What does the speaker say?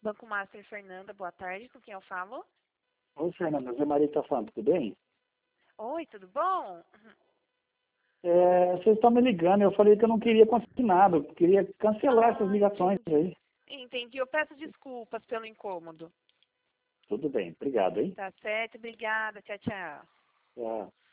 Banco Master Fernanda, boa tarde, com quem eu falo? Oi, Fernanda, Zé Maria está falando, tudo bem? Oi, tudo bom? Vocês estão me ligando, eu falei que eu não queria conseguir nada, eu queria cancelar essas ligações aí. Entendi, eu peço desculpas pelo incômodo. Tudo bem, obrigado, hein? Tá certo, obrigada, tchau, tchau. Tchau.